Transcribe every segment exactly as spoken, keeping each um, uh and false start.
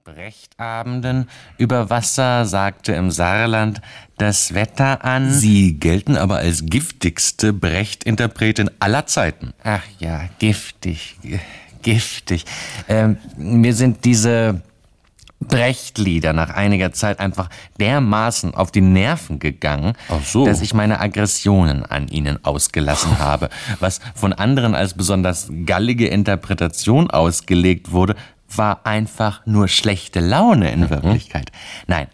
Brechtabenden über Wasser sagte im Saarland das Wetter an. Sie gelten aber als giftigste Brecht-Interpretin aller Zeiten. Ach ja, giftig, giftig. Ähm, mir sind diese Brecht-Lieder nach einiger Zeit einfach dermaßen auf die Nerven gegangen, Ach so. dass ich meine Aggressionen an ihnen ausgelassen habe. Was von anderen als besonders gallige Interpretation ausgelegt wurde, war einfach nur schlechte Laune in Wirklichkeit. Nein,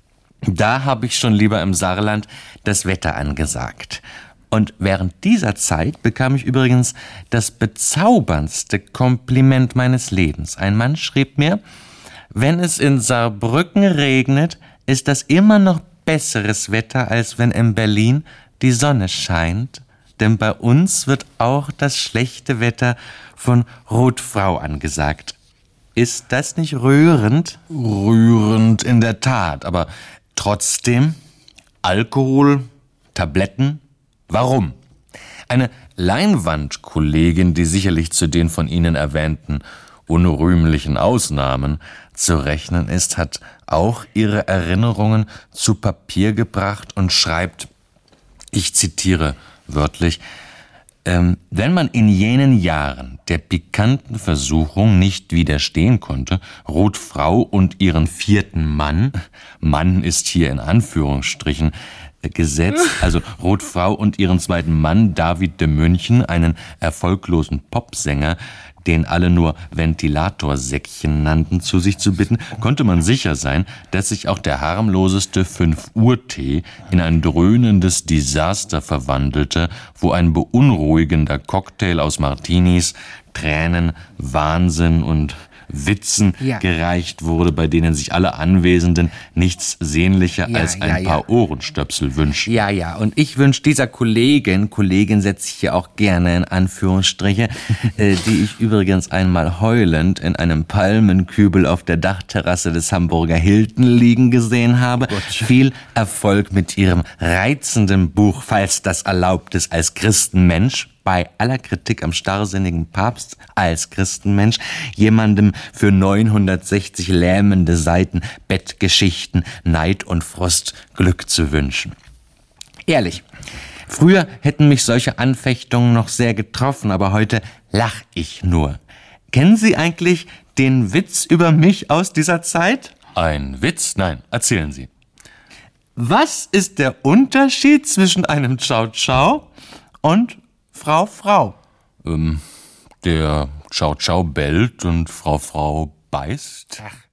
da habe ich schon lieber im Saarland das Wetter angesagt. Und während dieser Zeit bekam ich übrigens das bezauberndste Kompliment meines Lebens. Ein Mann schrieb mir: Wenn es in Saarbrücken regnet, ist das immer noch besseres Wetter, als wenn in Berlin die Sonne scheint. Denn bei uns wird auch das schlechte Wetter von Rotfrau angesagt. Ist das nicht rührend? Rührend in der Tat, aber trotzdem Alkohol, Tabletten, warum? Eine Leinwandkollegin, die sicherlich zu den von Ihnen erwähnten unrühmlichen Ausnahmen zu rechnen ist, hat auch ihre Erinnerungen zu Papier gebracht und schreibt, ich zitiere wörtlich, Ähm, wenn man in jenen Jahren der pikanten Versuchung nicht widerstehen konnte, Rotfrau und ihren vierten Mann, Mann ist hier in Anführungsstrichen gesetzt, also Rotfrau und ihren zweiten Mann, David de München, einen erfolglosen Popsänger, den alle nur Ventilatorsäckchen nannten, zu sich zu bitten, konnte man sicher sein, dass sich auch der harmloseste fünf-Uhr-Tee in ein dröhnendes Desaster verwandelte, wo ein beunruhigender Cocktail aus Martinis, Tränen, Wahnsinn und Witzen ja. gereicht wurde, bei denen sich alle Anwesenden nichts sehnlicher ja, als ein ja, paar ja. Ohrenstöpsel wünschen. Ja, ja, und ich wünsche dieser Kollegin, Kollegin setze ich hier auch gerne in Anführungsstriche, äh, die ich übrigens einmal heulend in einem Palmenkübel auf der Dachterrasse des Hamburger Hilton liegen gesehen habe, Gott. viel Erfolg mit ihrem reizenden Buch, falls das erlaubt ist, als Christenmensch, bei aller Kritik am starrsinnigen Papst als Christenmensch, jemandem für neunhundertsechzig lähmende Seiten Bettgeschichten, Neid und Frust Glück zu wünschen. Ehrlich, früher hätten mich solche Anfechtungen noch sehr getroffen, aber heute lach ich nur. Kennen Sie eigentlich den Witz über mich aus dieser Zeit? Ein Witz? Nein, erzählen Sie. Was ist der Unterschied zwischen einem Ciao-Ciao und Frau, Frau. Ähm, der Ciao Ciao bellt und Frau, Frau beißt. Ach.